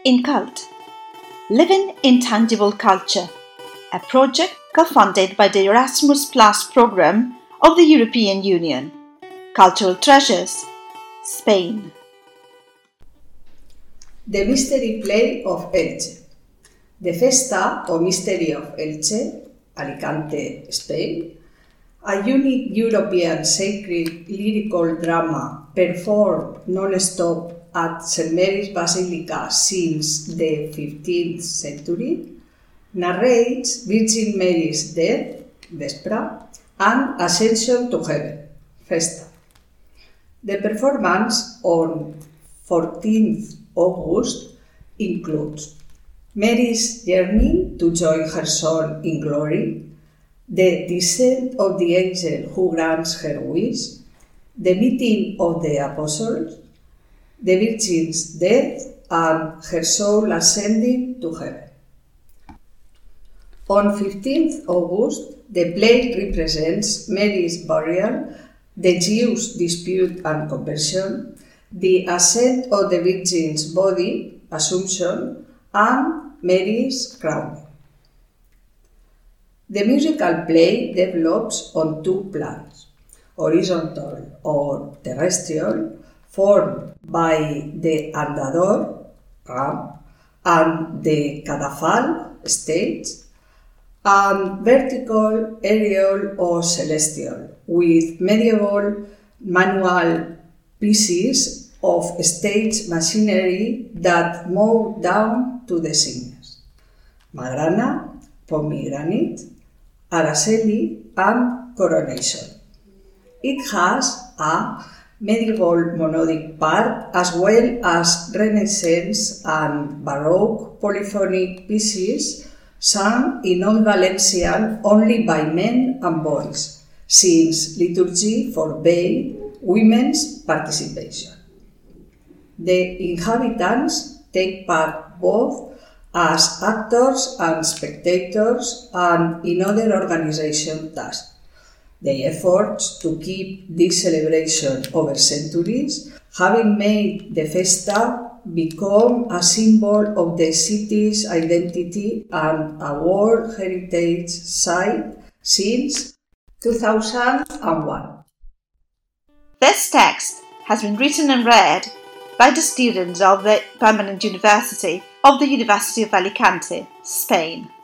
InCult, Living in Tangible Culture, a project co-funded by the Erasmus Plus program of the European Union. Cultural Treasures, Spain. The Mystery Play of Elche. The Festa o Mystery of Elche, Alicante, Spain, a unique European sacred lyrical drama performed non-stop at St. Mary's Basilica since the 15th century, narrates Virgin Mary's death, Vespra, and Ascension to Heaven, Festa. The performance on 14th August includes Mary's journey to join her Son in glory, the descent of the angel who grants her wish, the meeting of the apostles, the Virgin's death, and her soul ascending to heaven. On 15th August, the play represents Mary's burial, the Jews' dispute and conversion, the ascent of the Virgin's body, Assumption, and Mary's crowning. The musical play develops on two plans, horizontal or terrestrial, formed by the andador, and the cadafal, stage, and vertical, aerial or celestial, with medieval manual pieces of stage machinery that mow down to the singers: Magrana, Pomegranate, Araceli, and Coronation. It has a medieval monodic part as well as Renaissance and Baroque polyphonic pieces sung in Old Valencian only by men and boys, since liturgy forbade women's participation. The inhabitants take part both as actors and spectators and in other organization tasks. The efforts to keep this celebration over centuries, having made the Festa become a symbol of the city's identity and a World Heritage Site since 2001. This text has been written and read by the students of the Permanent University of the University of Alicante, Spain.